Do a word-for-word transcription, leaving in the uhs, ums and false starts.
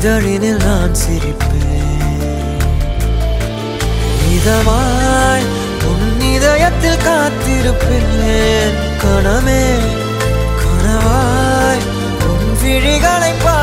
இதழினில் நான் சிரிப்பேன். இதமாய் உன் இதயத்தில் காத்திருப்பேன். கணமே கனவாய் உன் விழிகளை